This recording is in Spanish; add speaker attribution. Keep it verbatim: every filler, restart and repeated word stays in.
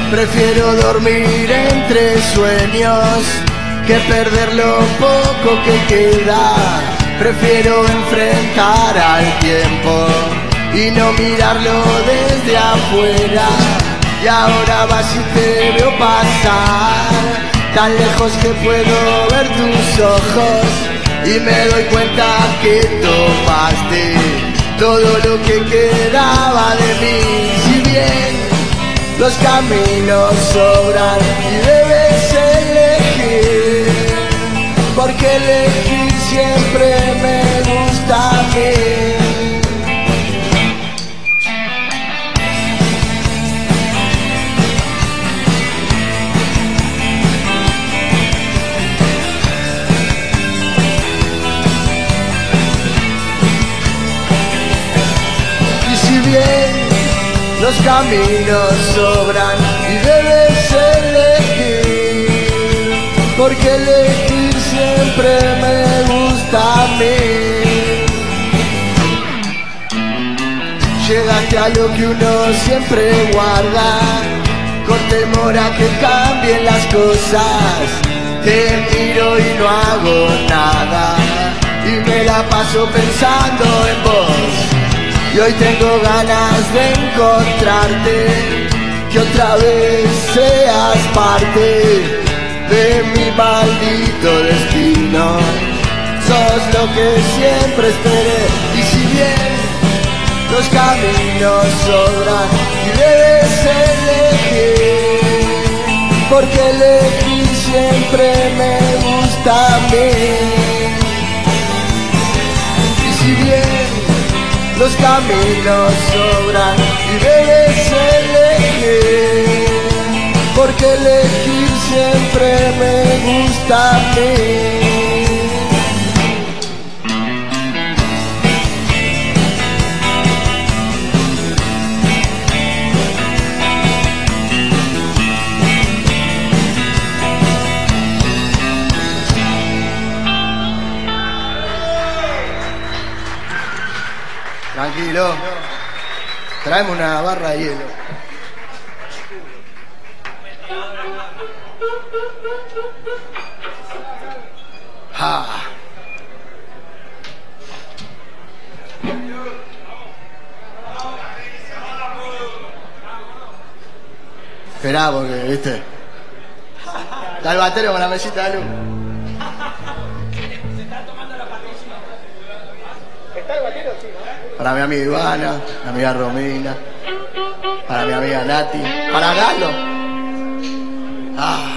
Speaker 1: Prefiero dormir entre sueños que perder lo poco que queda. Prefiero enfrentar al tiempo y no mirarlo desde afuera. Y ahora vas y te veo pasar, tan lejos que puedo ver tus ojos, y me doy cuenta que tomaste todo lo que quedaba de mí. Si bien los caminos sobran y debes elegir, porque elegir siempre me gusta a mí. Los caminos sobran y debes elegir, porque elegir siempre me gusta a mí. Llegaste a lo que uno siempre guarda, con temor a que cambien las cosas. Te miro y no hago nada, y me la paso pensando en vos. Y hoy tengo ganas de encontrarte, que otra vez seas parte de mi maldito destino. Sos lo que siempre esperé, y si bien los caminos sobran y debes elegir, porque elegir siempre me gusta a mí. Y si bien los caminos sobran y debes elegir, porque elegir siempre me gusta a mí. Tranquilo, traeme una barra de hielo. Ah. Esperá, porque, viste, está el batero con la mesita de luz. Para mi amiga Ivana, mi amiga Romina, para mi amiga Nati, para Galo. Ah.